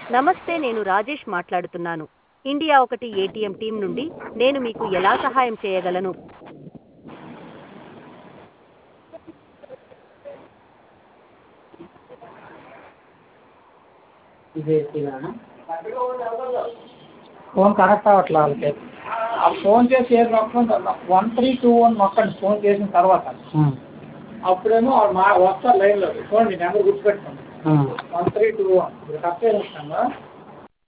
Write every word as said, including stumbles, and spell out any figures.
నమస్తే, నేను రాజేష్ మాట్లాడుతున్నాను. ఇండియా ఒకటి ఏటీఎం టీం నుండి. నేను మీకు ఎలా సహాయం చేయగలను? ఫోన్ కనెక్ట్ అవ్వట్లే వాళ్ళకి. ఆ ఫోన్ చేసి ఏది నొక్కండి, వన్ త్రీ టూ వన్ నొక్కండి ఫోన్ చేసిన తర్వాత. అప్పుడేమో వాళ్ళు మా వస్తారు లైన్లో. చూడండి నెంబర్ గుర్తుపెట్టుకోండి. వన్ త్రీ టూ వన్ ఇప్పుడు కరెక్ట్గా ఇస్తాను.